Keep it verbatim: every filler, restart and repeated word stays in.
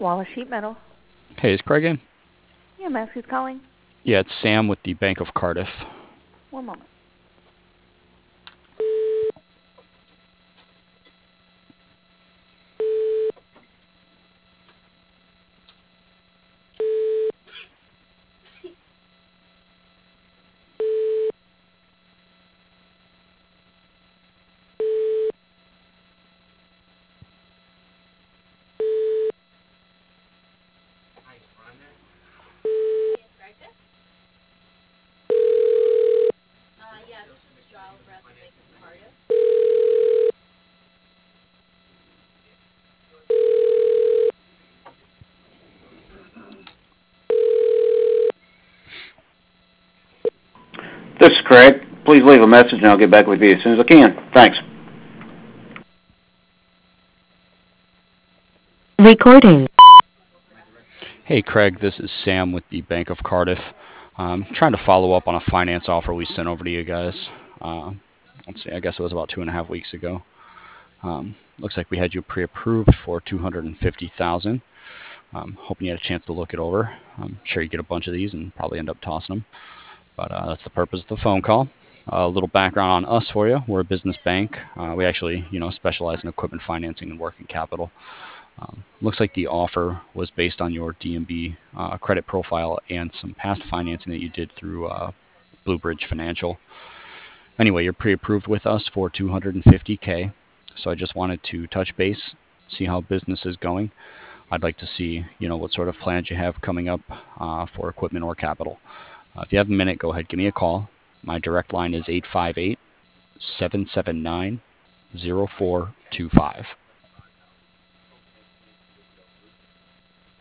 Wallace Sheet Metal. Hey, is Craig in? Yeah, Max, who's calling? Yeah, it's Sam with the Bank of Cardiff. One moment. This is Craig. Please leave a message and I'll get back with you as soon as I can. Thanks. Recording. Hey, Craig, this is Sam with the Bank of Cardiff. I'm trying to follow up on a finance offer we sent over to you guys. Uh, let's see, I guess it was about two and a half weeks ago. Um, looks like we had you pre-approved for two hundred fifty thousand dollars. Um, hoping you had a chance to look it over. I'm sure you get a bunch of these and probably end up tossing them. But uh, that's the purpose of the phone call. Uh, a little background on us for you. We're a business bank. Uh, we actually, you know, specialize in equipment financing and working capital. Um, looks like the offer was based on your D M B uh, credit profile and some past financing that you did through uh, Blue Bridge Financial. Anyway, you're pre-approved with us for two hundred fifty K. So I just wanted to touch base, see how business is going. I'd like to see, you know, what sort of plans you have coming up uh, for equipment or capital. Uh, if you have a minute, go ahead, give me a call. My direct line is eight five eight, seven seven nine, zero four two five.